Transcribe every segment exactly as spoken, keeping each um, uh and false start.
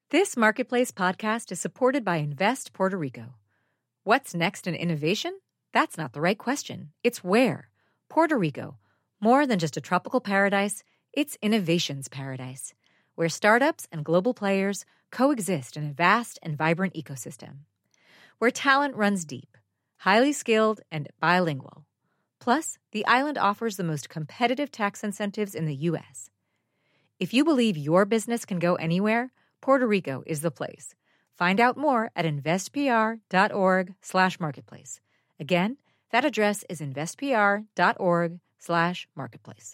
This Marketplace podcast is supported by Invest Puerto Rico. What's next in innovation? That's not the right question. It's where. Puerto Rico. More than just a tropical paradise, it's innovation's paradise, where startups and global players coexist in a vast and vibrant ecosystem. Where talent runs deep, highly skilled, and bilingual. Plus, the island offers the most competitive tax incentives in the U S. If you believe your business can go anywhere, Puerto Rico is the place. Find out more at investpr.org slash marketplace. Again, that address is investpr.org slash marketplace.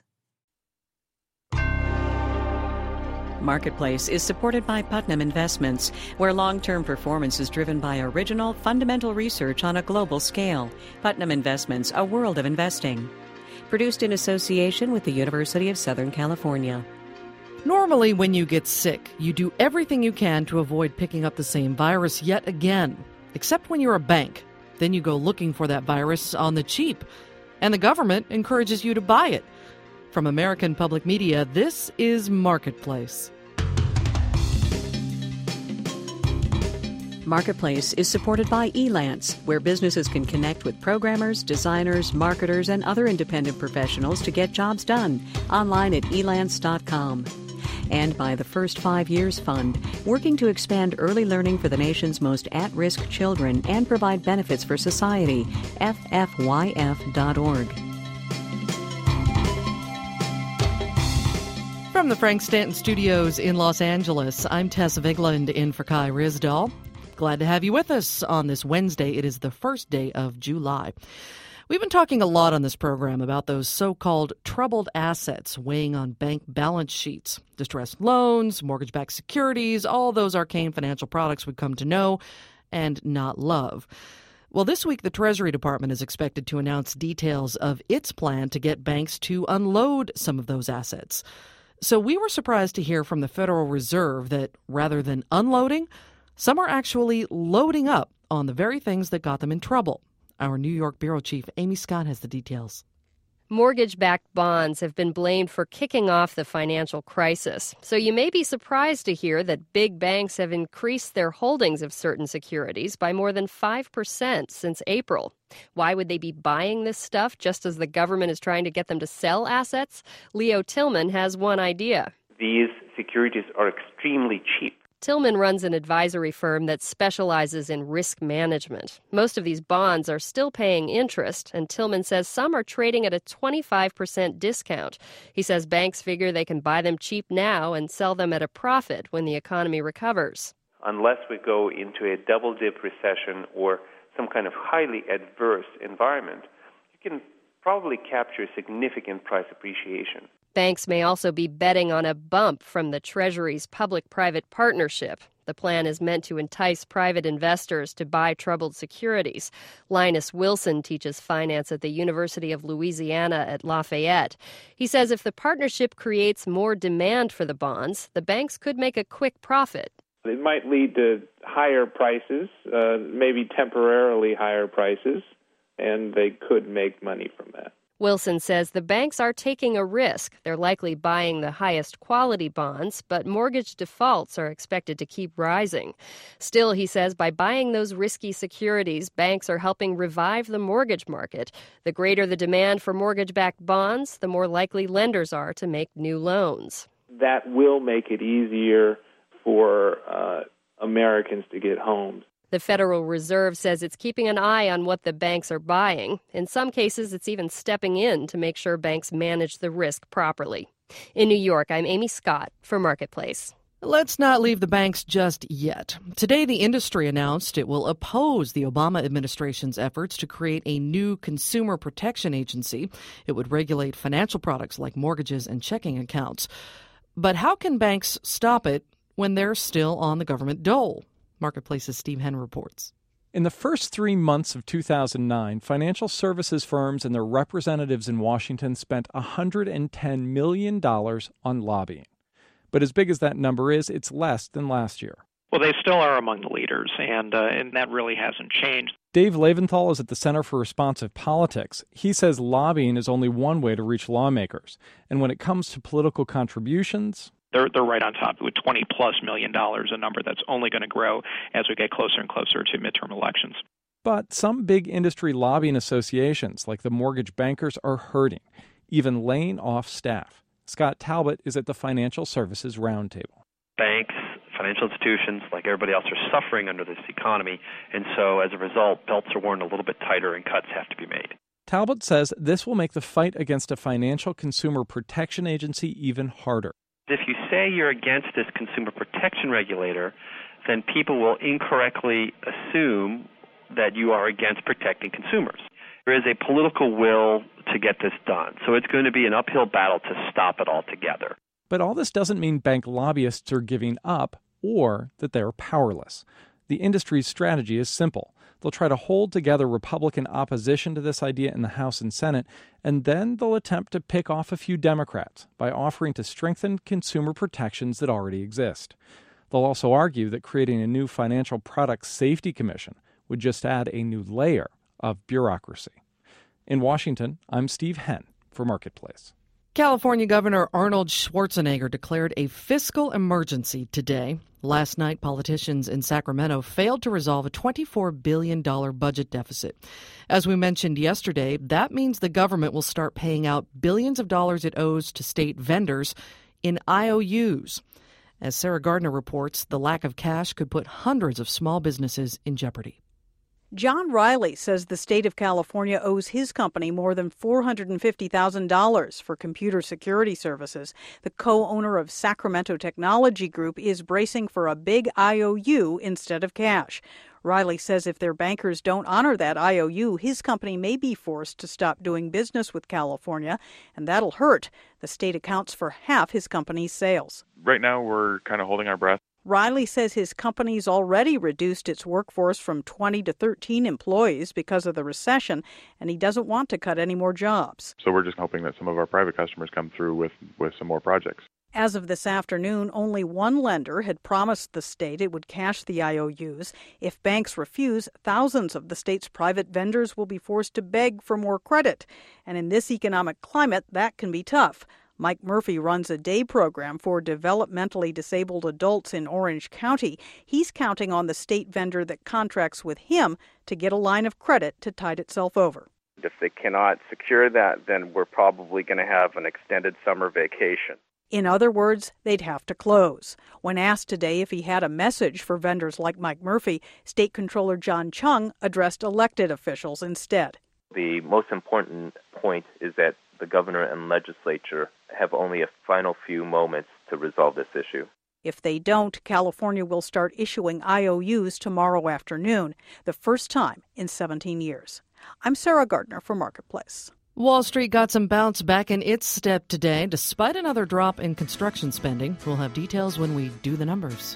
Marketplace is supported by Putnam Investments, where long-term performance is driven by original, fundamental research on a global scale. Putnam Investments, a world of investing. Produced in association with the University of Southern California. Normally, when you get sick, you do everything you can to avoid picking up the same virus yet again. Except when you're a bank. Then you go looking for that virus on the cheap. And the government encourages you to buy it. From American Public Media, this is Marketplace. Marketplace is supported by Elance, where businesses can connect with programmers, designers, marketers, and other independent professionals to get jobs done. Online at elance dot com. And by the First Five Years Fund, working to expand early learning for the nation's most at-risk children and provide benefits for society. F F Y F dot org. From the Frank Stanton Studios in Los Angeles, I'm Tess Vigland in for Kai Risdahl. Glad to have you with us on this Wednesday. It is the first day of July. We've been talking a lot on this program about those so-called troubled assets weighing on bank balance sheets. Distressed loans, mortgage-backed securities, all those arcane financial products we've come to know and not love. Well, this week the Treasury Department is expected to announce details of its plan to get banks to unload some of those assets. So we were surprised to hear from the Federal Reserve that rather than unloading, some are actually loading up on the very things that got them in trouble. Our New York bureau chief, Amy Scott, has the details. Mortgage-backed bonds have been blamed for kicking off the financial crisis. So you may be surprised to hear that big banks have increased their holdings of certain securities by more than five percent since April. Why would they be buying this stuff just as the government is trying to get them to sell assets? Leo Tillman has one idea. These securities are extremely cheap. Tillman runs an advisory firm that specializes in risk management. Most of these bonds are still paying interest, and Tillman says some are trading at a twenty-five percent discount. He says banks figure they can buy them cheap now and sell them at a profit when the economy recovers. Unless we go into a double-dip recession or some kind of highly adverse environment, you can probably capture significant price appreciation. Banks may also be betting on a bump from the Treasury's public-private partnership. The plan is meant to entice private investors to buy troubled securities. Linus Wilson teaches finance at the University of Louisiana at Lafayette. He says if the partnership creates more demand for the bonds, the banks could make a quick profit. It might lead to higher prices, uh, maybe temporarily higher prices, and they could make money from that. Wilson says the banks are taking a risk. They're likely buying the highest quality bonds, but mortgage defaults are expected to keep rising. Still, he says, by buying those risky securities, banks are helping revive the mortgage market. The greater the demand for mortgage-backed bonds, the more likely lenders are to make new loans. That will make it easier for uh, Americans to get homes. The Federal Reserve says it's keeping an eye on what the banks are buying. In some cases, it's even stepping in to make sure banks manage the risk properly. In New York, I'm Amy Scott for Marketplace. Let's not leave the banks just yet. Today, the industry announced it will oppose the Obama administration's efforts to create a new consumer protection agency. It would regulate financial products like mortgages and checking accounts. But how can banks stop it when they're still on the government dole? Marketplace's Steve Henn reports. In the first three months of two thousand nine, financial services firms and their representatives in Washington spent one hundred ten million dollars on lobbying. But as big as that number is, it's less than last year. Well, they still are among the leaders, and uh, and that really hasn't changed. Dave Leventhal is at the Center for Responsive Politics. He says lobbying is only one way to reach lawmakers. And when it comes to political contributions, They're they're right on top with twenty plus million dollars, a number that's only going to grow as we get closer and closer to midterm elections. But some big industry lobbying associations, like the mortgage bankers, are hurting, even laying off staff. Scott Talbot is at the Financial Services Roundtable. Banks, financial institutions, like everybody else, are suffering under this economy, and so as a result, belts are worn a little bit tighter and cuts have to be made. Talbot says this will make the fight against a financial consumer protection agency even harder. If you say you're against this consumer protection regulator, then people will incorrectly assume that you are against protecting consumers. There is a political will to get this done, so it's going to be an uphill battle to stop it altogether. But all this doesn't mean bank lobbyists are giving up or that they're powerless. The industry's strategy is simple. They'll try to hold together Republican opposition to this idea in the House and Senate, and then they'll attempt to pick off a few Democrats by offering to strengthen consumer protections that already exist. They'll also argue that creating a new Financial Product Safety Commission would just add a new layer of bureaucracy. In Washington, I'm Steve Henn for Marketplace. California Governor Arnold Schwarzenegger declared a fiscal emergency today. Last night, politicians in Sacramento failed to resolve a twenty-four billion dollars budget deficit. As we mentioned yesterday, that means the government will start paying out billions of dollars it owes to state vendors in I O Us. As Sarah Gardner reports, the lack of cash could put hundreds of small businesses in jeopardy. John Riley says the state of California owes his company more than four hundred fifty thousand dollars for computer security services. The co-owner of Sacramento Technology Group is bracing for a big I O U instead of cash. Riley says if their bankers don't honor that I O U, his company may be forced to stop doing business with California, and that'll hurt. The state accounts for half his company's sales. Right now, we're kind of holding our breath. Riley says his company's already reduced its workforce from twenty to thirteen employees because of the recession, and he doesn't want to cut any more jobs. So we're just hoping that some of our private customers come through with, with some more projects. As of this afternoon, only one lender had promised the state it would cash the I O Us. If banks refuse, thousands of the state's private vendors will be forced to beg for more credit. And in this economic climate, that can be tough. Mike Murphy runs a day program for developmentally disabled adults in Orange County. He's counting on the state vendor that contracts with him to get a line of credit to tide itself over. If they cannot secure that, then we're probably going to have an extended summer vacation. In other words, they'd have to close. When asked today if he had a message for vendors like Mike Murphy, State Controller John Chung addressed elected officials instead. The most important point is that the governor and legislature have only a final few moments to resolve this issue. If they don't, California will start issuing I O Us tomorrow afternoon, the first time in seventeen years. I'm Sarah Gardner for Marketplace. Wall Street got some bounce back in its step today, despite another drop in construction spending. We'll have details when we do the numbers.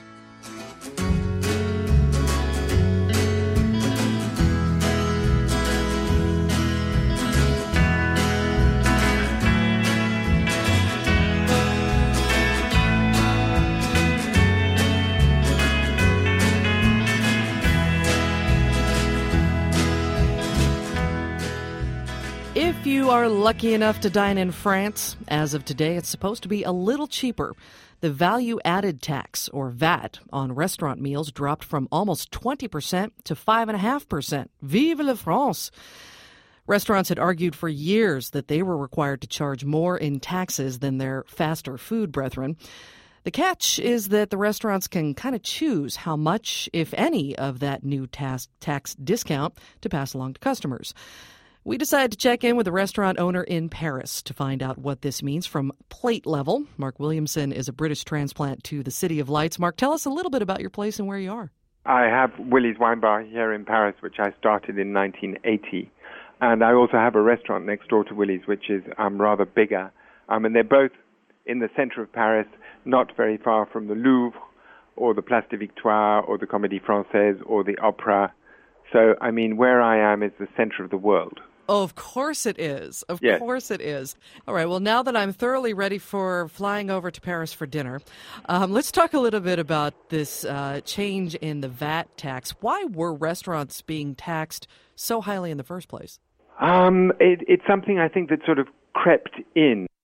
If you are lucky enough to dine in France, as of today, it's supposed to be a little cheaper. The value-added tax, or V A T, on restaurant meals dropped from almost twenty percent to five point five percent. Vive la France! Restaurants had argued for years that they were required to charge more in taxes than their faster food brethren. The catch is that the restaurants can kind of choose how much, if any, of that new tax, tax discount to pass along to customers. We decided to check in with a restaurant owner in Paris to find out what this means from plate level. Mark Williamson is a British transplant to the City of Lights. Mark, tell us a little bit about your place and where you are. I have Willie's Wine Bar here in Paris, which I started in nineteen eighty. And I also have a restaurant next door to Willie's, which is um, rather bigger. Um, and they're both in the center of Paris, not very far from the Louvre or the Place de Victoire or the Comédie Française or the Opera. So, I mean, where I am is the center of the world. Oh, of course it is. Of yes. course it is. All right. Well, now that I'm thoroughly ready for flying over to Paris for dinner, um, let's talk a little bit about this uh, change in the V A T tax. Why were restaurants being taxed so highly in the first place? Um, it, it's something I think that sort of crept in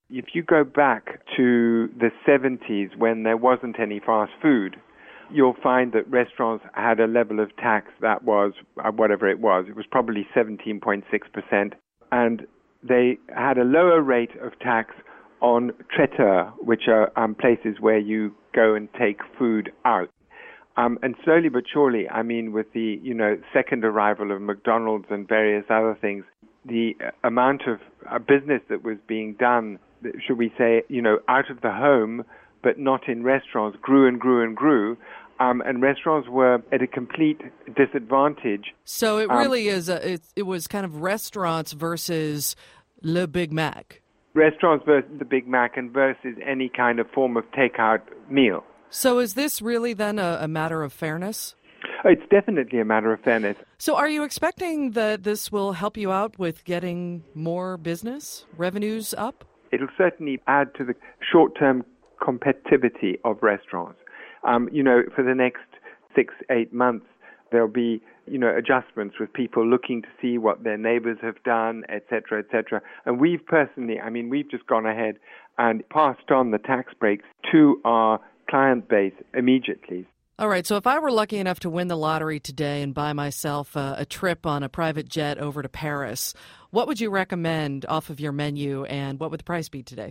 If you go back to the seventies when there wasn't any fast food, you'll find that restaurants had a level of tax that was, uh, whatever it was, it was probably seventeen point six percent, and they had a lower rate of tax on traiteurs, which are um, places where you go and take food out. Um, and slowly but surely, I mean, with the, you know, second arrival of McDonald's and various other things, the amount of uh, business that was being done, should we say, you know, out of the home, but not in restaurants, grew and grew and grew. Um, and restaurants were at a complete disadvantage. So it um, really is, a, it, it was kind of restaurants versus Le Big Mac. Restaurants versus the Big Mac and versus any kind of form of takeout meal. So is this really then a, a matter of fairness? It's definitely a matter of fairness. So are you expecting that this will help you out with getting more business, revenues up? It'll certainly add to the short-term competitivity of restaurants. Um, you know, for the next six, eight months, there'll be, you know, adjustments with people looking to see what their neighbors have done, et cetera, et cetera. And we've personally, I mean, we've just gone ahead and passed on the tax breaks to our client base immediately. All right, so if I were lucky enough to win the lottery today and buy myself a, a trip on a private jet over to Paris, what would you recommend off of your menu, and what would the price be today?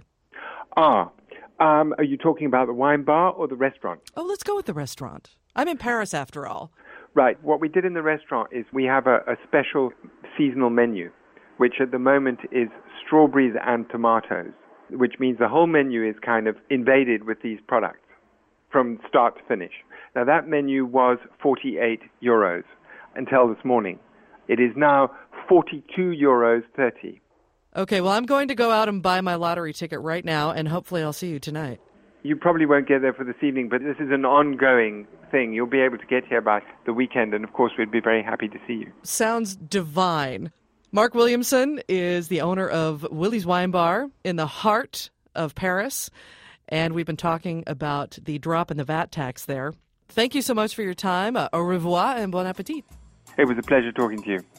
Ah, um, are you talking about the wine bar or the restaurant? Oh, let's go with the restaurant. I'm in Paris after all. Right. What we did in the restaurant is we have a, a special seasonal menu, which at the moment is strawberries and tomatoes, which means the whole menu is kind of invaded with these products from start to finish. Now, that menu was forty-eight euros until this morning. It is now forty-two euros thirty. Okay, well, I'm going to go out and buy my lottery ticket right now, and hopefully I'll see you tonight. You probably won't get there for this evening, but this is an ongoing thing. You'll be able to get here by the weekend, and of course, we'd be very happy to see you. Sounds divine. Mark Williamson is the owner of Willie's Wine Bar in the heart of Paris, and we've been talking about the drop in the V A T tax there. Thank you so much for your time. Uh, au revoir and bon appetit. It was a pleasure talking to you.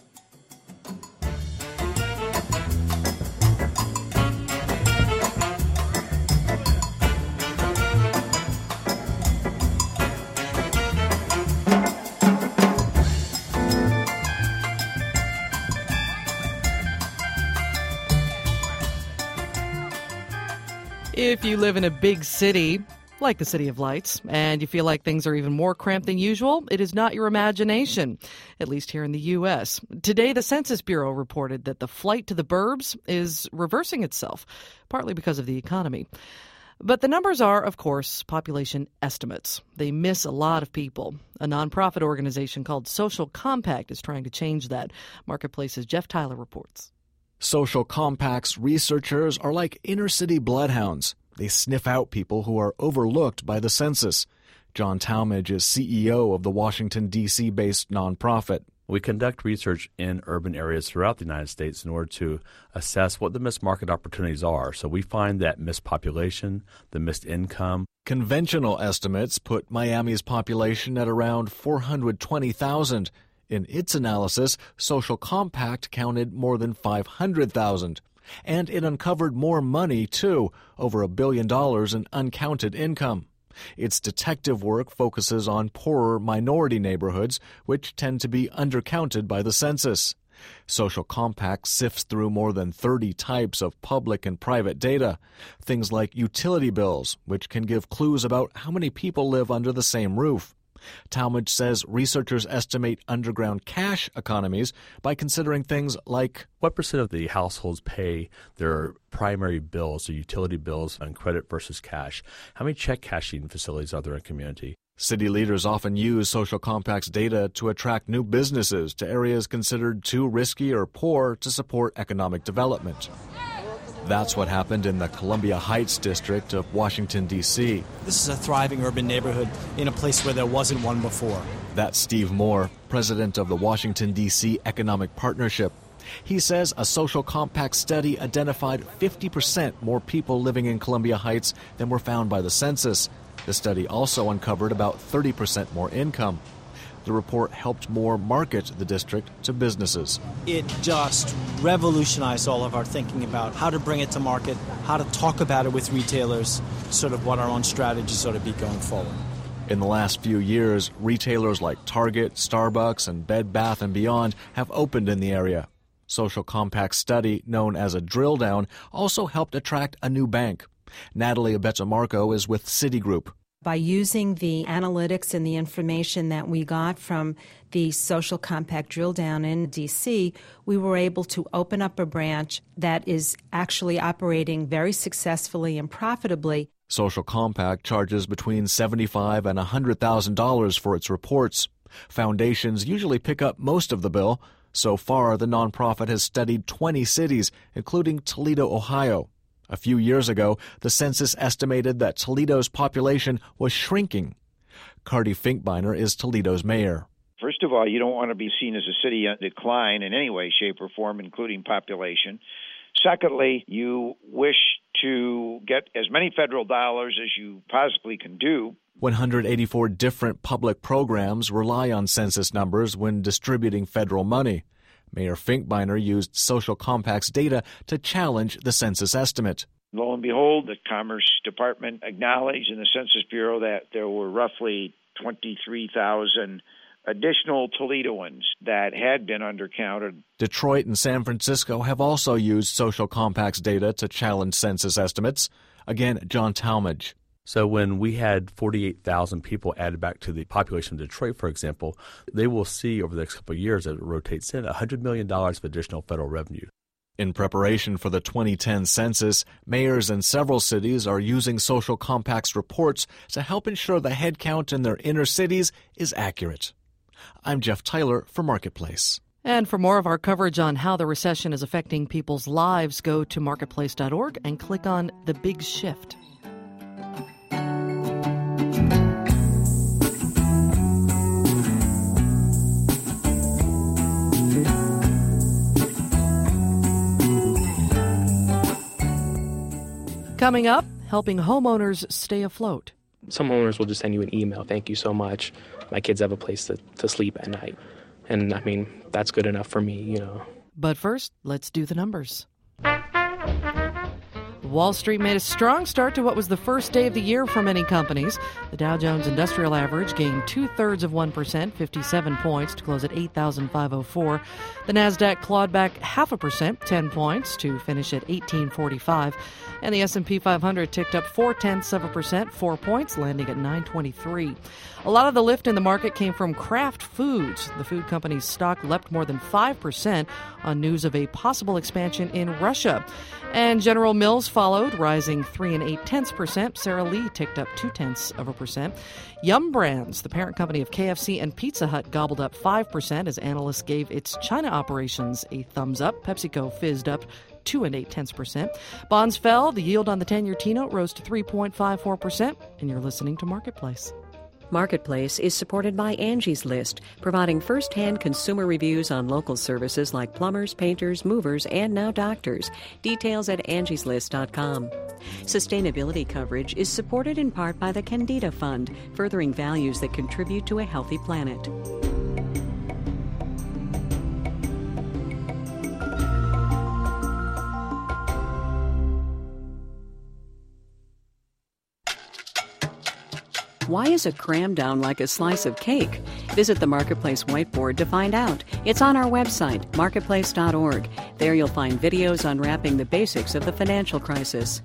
If you live in a big city, like the City of Lights, and you feel like things are even more cramped than usual, it is not your imagination, at least here in the U S. Today, the Census Bureau reported that the flight to the burbs is reversing itself, partly because of the economy. But the numbers are, of course, population estimates. They miss a lot of people. A nonprofit organization called Social Compact is trying to change that. Marketplace's Jeff Tyler reports. Social Compact's researchers are like inner-city bloodhounds. They sniff out people who are overlooked by the census. John Talmadge is C E O of the Washington, D C-based nonprofit. We conduct research in urban areas throughout the United States in order to assess what the missed market opportunities are. So we find that missed population, the missed income. Conventional estimates put Miami's population at around four hundred twenty thousand. In its analysis, Social Compact counted more than five hundred thousand. And it uncovered more money, too, over a billion dollars in uncounted income. Its detective work focuses on poorer minority neighborhoods, which tend to be undercounted by the census. Social Compact sifts through more than thirty types of public and private data, things like utility bills, which can give clues about how many people live under the same roof. Talmadge says researchers estimate underground cash economies by considering things like what percent of the households pay their primary bills, their utility bills, on credit versus cash. How many check cashing facilities are there in a community? City leaders often use Social Compact's data to attract new businesses to areas considered too risky or poor to support economic development. That's what happened in the Columbia Heights district of Washington, D C. This is a thriving urban neighborhood in a place where there wasn't one before. That's Steve Moore, president of the Washington, D C Economic Partnership. He says a Social Compact study identified fifty percent more people living in Columbia Heights than were found by the census. The study also uncovered about thirty percent more income. The report helped more market the district to businesses. It just revolutionized all of our thinking about how to bring it to market, how to talk about it with retailers, sort of what our own strategies ought to be going forward. In the last few years, retailers like Target, Starbucks, and Bed Bath and Beyond have opened in the area. Social Compact's study, known as a drill down, also helped attract a new bank. Natalie Abetamarco is with Citigroup. By using the analytics and the information that we got from the Social Compact drill down in D C, we were able to open up a branch that is actually operating very successfully and profitably. Social Compact charges between seventy-five thousand dollars and one hundred thousand dollars for its reports. Foundations usually pick up most of the bill. So far, the nonprofit has studied twenty cities, including Toledo, Ohio. A few years ago, the census estimated that Toledo's population was shrinking. Cardi Finkbeiner is Toledo's mayor. First of all, you don't want to be seen as a city in decline in any way, shape, or form, including population. Secondly, you wish to get as many federal dollars as you possibly can do. one hundred eighty-four different public programs rely on census numbers when distributing federal money. Mayor Finkbeiner used Social Compact's data to challenge the census estimate. Lo and behold, the Commerce Department acknowledged in the Census Bureau that there were roughly twenty-three thousand additional Toledoans that had been undercounted. Detroit and San Francisco have also used Social Compact's data to challenge census estimates. Again, John Talmadge. So when we had forty-eight thousand people added back to the population of Detroit, for example, they will see over the next couple of years as it rotates in one hundred million dollars of additional federal revenue. In preparation for the twenty ten census, mayors in several cities are using Social Compact's reports to help ensure the head count in their inner cities is accurate. I'm Jeff Tyler for Marketplace. And for more of our coverage on how the recession is affecting people's lives, go to marketplace dot org and click on The Big Shift. Coming up, helping homeowners stay afloat. Some homeowners will just send you an email. Thank you so much. My kids have a place to, to sleep at night. And, I mean, that's good enough for me, you know. But first, let's do the numbers. Wall Street made a strong start to what was the first day of the year for many companies. The Dow Jones Industrial Average gained two-thirds of one percent, fifty-seven points, to close at eight thousand five hundred four. The Nasdaq clawed back half a percent, ten points, to finish at eighteen forty-five. And the S and P five hundred ticked up four-tenths of a percent, four points, landing at nine twenty-three. A lot of the lift in the market came from Kraft Foods. The food company's stock leapt more than five percent on news of a possible expansion in Russia. And General Mills followed, rising three and eight tenths percent. Sara Lee ticked up two tenths of a percent. Yum Brands, the parent company of K F C and Pizza Hut, gobbled up five percent as analysts gave its China operations a thumbs up. PepsiCo fizzed up two and eight tenths percent. Bonds fell. The yield on the ten-year T-note rose to three point five four percent. And you're listening to Marketplace. Marketplace is supported by Angie's List, providing first-hand consumer reviews on local services like plumbers, painters, movers, and now doctors. Details at angies list dot com. Sustainability coverage is supported in part by the Candida Fund, furthering values that contribute to a healthy planet. Why is a cram down like a slice of cake? Visit the Marketplace whiteboard to find out. It's on our website, marketplace dot org. There you'll find videos unwrapping the basics of the financial crisis.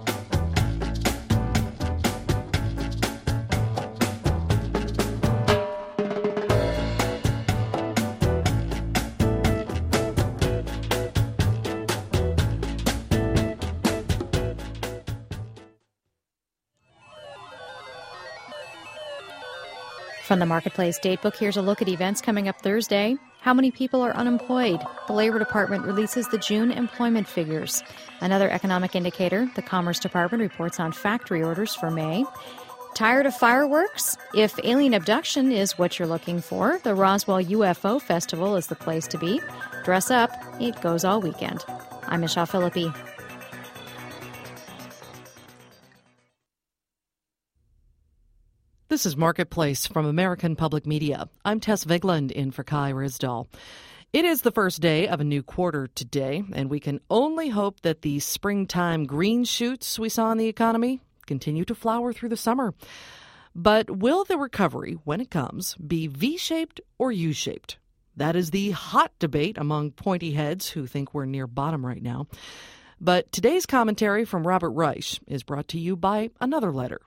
From the Marketplace Datebook, here's a look at events coming up Thursday. How many people are unemployed? The Labor Department releases the June employment figures. Another economic indicator, the Commerce Department reports on factory orders for May. Tired of fireworks? If alien abduction is what you're looking for, the Roswell U F O Festival is the place to be. Dress up. It goes all weekend. I'm Michelle Philippi. The This is Marketplace from American Public Media. I'm Tess Vigland in for Kai Risdall. It is the first day of a new quarter today, and we can only hope that the springtime green shoots we saw in the economy continue to flower through the summer. But will the recovery, when it comes, be V-shaped or U-shaped? That is the hot debate among pointy heads who think we're near bottom right now. But today's commentary from Robert Reich is brought to you by another letter,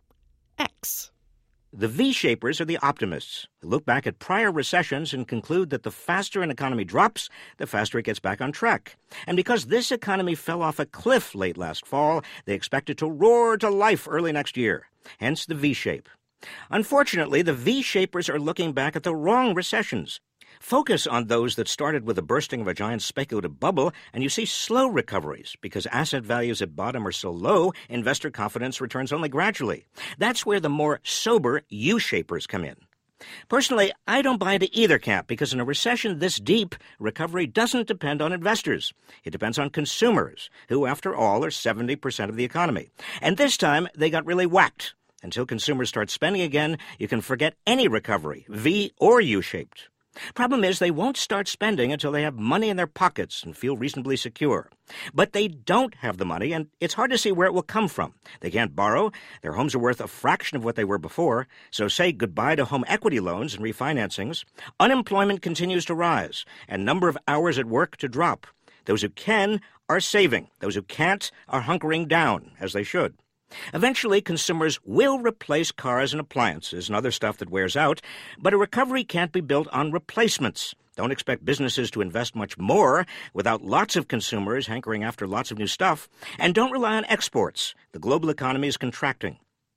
X. The V-shapers are the optimists who look back at prior recessions and conclude that the faster an economy drops, the faster it gets back on track. And because this economy fell off a cliff late last fall, they expect it to roar to life early next year, hence the V-shape. Unfortunately, the V-shapers are looking back at the wrong recessions. Focus on those that started with the bursting of a giant speculative bubble, and you see slow recoveries because asset values at bottom are so low, investor confidence returns only gradually. That's where the more sober U-shapers come in. Personally, I don't buy into either camp because in a recession this deep, recovery doesn't depend on investors. It depends on consumers, who, after all, are seventy percent of the economy. And this time, they got really whacked. Until consumers start spending again, you can forget any recovery, V or U-shaped. Problem is, they won't start spending until they have money in their pockets and feel reasonably secure. But they don't have the money, and it's hard to see where it will come from. They can't borrow. Their homes are worth a fraction of what they were before, so say goodbye to home equity loans and refinancings. Unemployment continues to rise, and number of hours at work to drop. Those who can are saving. Those who can't are hunkering down, as they should. Eventually, consumers will replace cars and appliances and other stuff that wears out, but a recovery can't be built on replacements. Don't expect businesses to invest much more without lots of consumers hankering after lots of new stuff, and don't rely on exports. The global economy is contracting.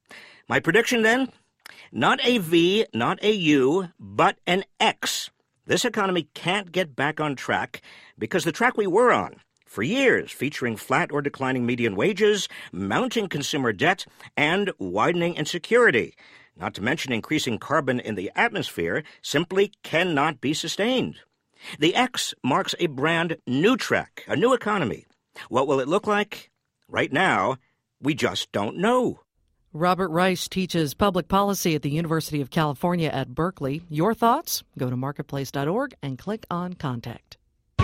My prediction, then? Not a V, not a U, but an X. This economy can't get back on track because the track we were on, for years, featuring flat or declining median wages, mounting consumer debt, and widening insecurity, not to mention increasing carbon in the atmosphere, simply cannot be sustained. The X marks a brand new track, a new economy. What will it look like? Right now, we just don't know. Robert Reich teaches public policy at the University of California at Berkeley. Your thoughts? Go to marketplace dot org and click on Contact.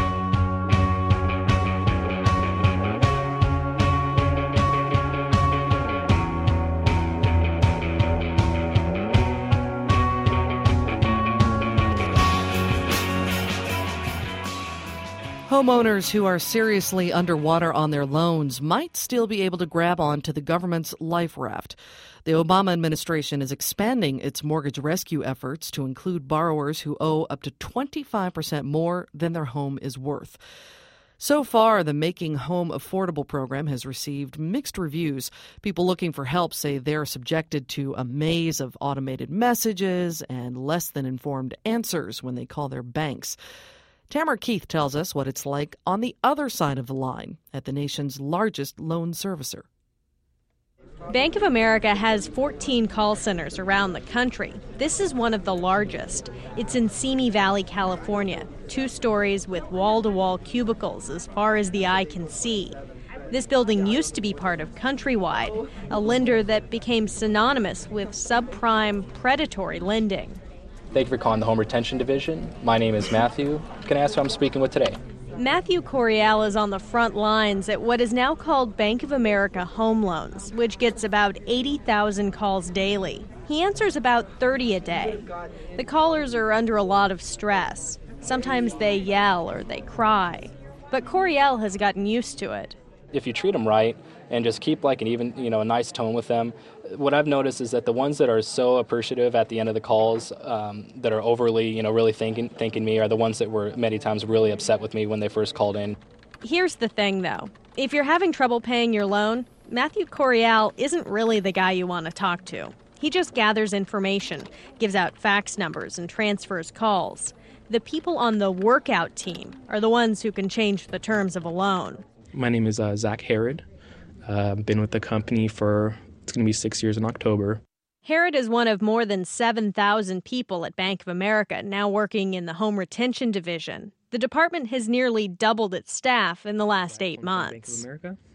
Homeowners who are seriously underwater on their loans might still be able to grab on to the government's life raft. The Obama administration is expanding its mortgage rescue efforts to include borrowers who owe up to twenty-five percent more than their home is worth. So far, the Making Home Affordable program has received mixed reviews. People looking for help say they're subjected to a maze of automated messages and less than informed answers when they call their banks. Tamara Keith tells us what it's like on the other side of the line at the nation's largest loan servicer. Bank of America has fourteen call centers around the country. This is one of the largest. It's in Simi Valley, California, two stories with wall-to-wall cubicles as far as the eye can see. This building used to be part of Countrywide, a lender that became synonymous with subprime predatory lending. Thank you for calling the Home Retention Division. My name is Matthew. Can I ask who I'm speaking with today? Matthew Coriel is on the front lines at what is now called Bank of America Home Loans, which gets about eighty thousand calls daily. He answers about thirty a day. The callers are under a lot of stress. Sometimes they yell or they cry. But Coriel has gotten used to it. If you treat them right and just keep like an even, you know, a nice tone with them, what I've noticed is that the ones that are so appreciative at the end of the calls, um, that are overly, you know, really thanking, thanking me are the ones that were many times really upset with me when they first called in. Here's the thing, though. If you're having trouble paying your loan, Matthew Coriel isn't really the guy you want to talk to. He just gathers information, gives out fax numbers, and transfers calls. The people on the workout team are the ones who can change the terms of a loan. My name is uh, Zach Herod. I've uh, been with the company for, it's going to be six years in October. Herod is one of more than seven thousand people at Bank of America now working in the Home Retention Division. The department has nearly doubled its staff in the last eight months. Bank of America.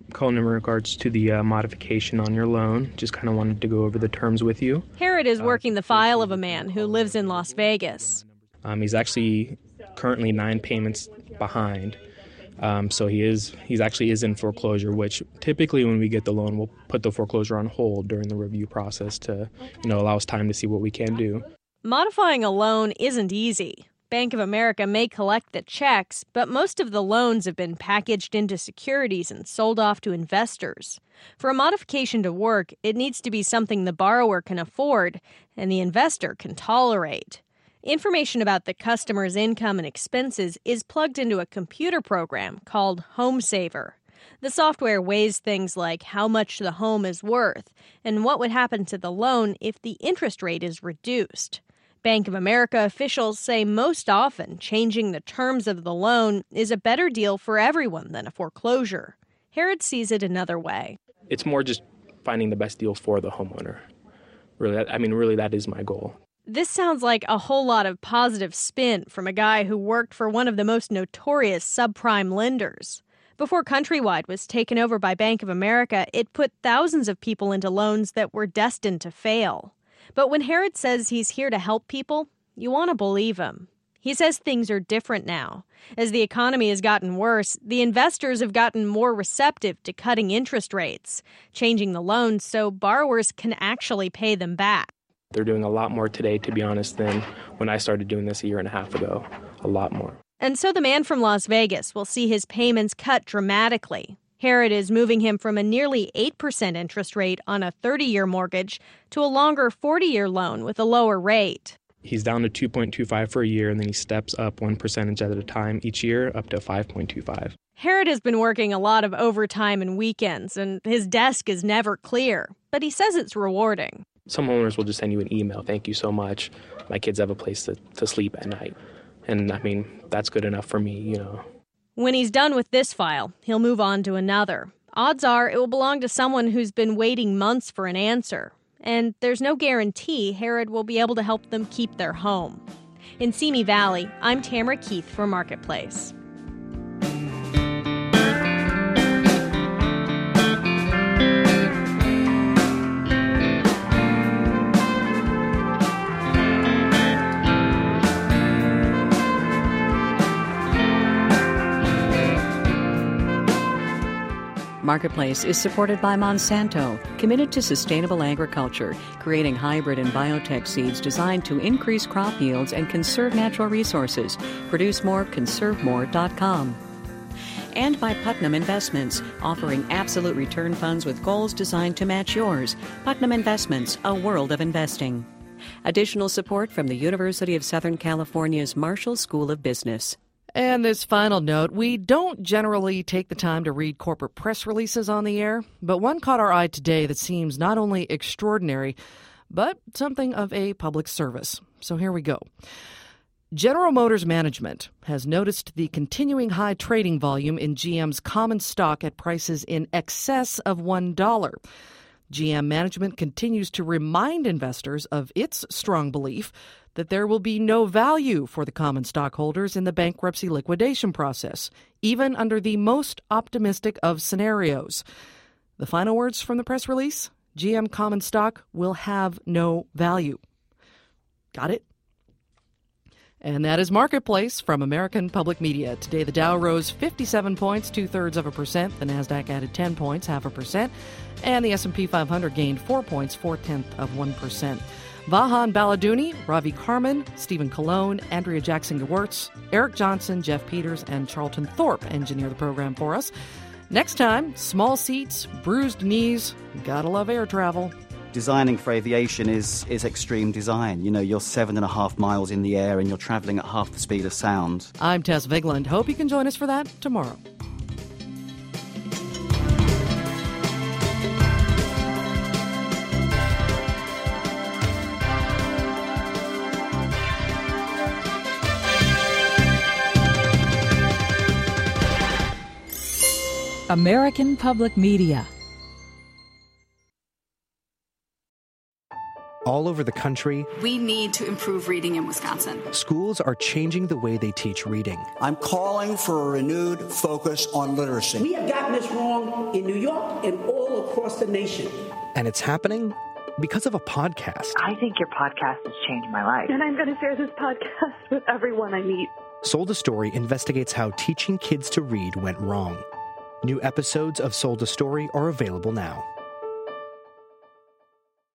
calling in regards to the uh, modification on your loan. Just kind of wanted to go over the terms with you. Herod is working the file of a man who lives in Las Vegas. Um, he's actually currently nine payments behind. Um, so he is he's actually is in foreclosure, which typically when we get the loan, we'll put the foreclosure on hold during the review process to, you know, allow us time to see what we can do. Modifying a loan isn't easy. Bank of America may collect the checks, but most of the loans have been packaged into securities and sold off to investors. For a modification to work, it needs to be something the borrower can afford and the investor can tolerate. Information about the customer's income and expenses is plugged into a computer program called HomeSaver. The software weighs things like how much the home is worth and what would happen to the loan if the interest rate is reduced. Bank of America officials say most often changing the terms of the loan is a better deal for everyone than a foreclosure. Herod sees it another way. It's more just finding the best deal for the homeowner. Really, I mean, really, that is my goal. This sounds like a whole lot of positive spin from a guy who worked for one of the most notorious subprime lenders. Before Countrywide was taken over by Bank of America, it put thousands of people into loans that were destined to fail. But when Herod says he's here to help people, you want to believe him. He says things are different now. As the economy has gotten worse, the investors have gotten more receptive to cutting interest rates, changing the loans so borrowers can actually pay them back. They're doing a lot more today, to be honest, than when I started doing this a year and a half ago. A lot more. And so the man from Las Vegas will see his payments cut dramatically. Herod is moving him from a nearly eight percent interest rate on a thirty-year mortgage to a longer forty-year loan with a lower rate. He's down to two point two five for a year, and then he steps up one percentage at a time each year up to five point two five. Herod has been working a lot of overtime and weekends, and his desk is never clear. But he says it's rewarding. Some homeowners will just send you an email. Thank you so much. My kids have a place to, to sleep at night. And, I mean, that's good enough for me, you know. When he's done with this file, he'll move on to another. Odds are it will belong to someone who's been waiting months for an answer. And there's no guarantee Herod will be able to help them keep their home. In Simi Valley, I'm Tamara Keith for Marketplace. Marketplace is supported by Monsanto, committed to sustainable agriculture, creating hybrid and biotech seeds designed to increase crop yields and conserve natural resources. Produce more, conserve more dot com. And by Putnam Investments, offering absolute return funds with goals designed to match yours. Putnam Investments, a world of investing. Additional support from the University of Southern California's Marshall School of Business. And this final note, we don't generally take the time to read corporate press releases on the air, but one caught our eye today that seems not only extraordinary, but something of a public service. So here we go. General Motors Management has noticed the continuing high trading volume in G M's common stock at prices in excess of one dollar. G M management continues to remind investors of its strong belief that there will be no value for the common stockholders in the bankruptcy liquidation process, even under the most optimistic of scenarios. The final words from the press release: G M common stock will have no value. Got it? And that is Marketplace from American Public Media. Today, the Dow rose fifty-seven points, two-thirds of a percent. The Nasdaq added ten points, half a percent. And the S and P five hundred gained four points, four-tenths of one percent. Vahan Baladouni, Ravi Karman, Stephen Colon, Andrea Jackson-Gewurz, Eric Johnson, Jeff Peters, and Charlton Thorpe engineer the program for us. Next time, small seats, bruised knees, gotta love air travel. Designing for aviation is, is extreme design. You know, you're seven and a half miles in the air and you're traveling at half the speed of sound. I'm Tess Vigland. Hope you can join us for that tomorrow. American Public Media. all over the country. We need to improve reading in Wisconsin. Schools are changing the way they teach reading. I'm calling for a renewed focus on literacy. We have gotten this wrong in New York and all across the nation. And it's happening because of a podcast. I think your podcast has changed my life. And I'm going to share this podcast with everyone I meet. Sold a Story investigates how teaching kids to read went wrong. New episodes of Sold a Story are available now.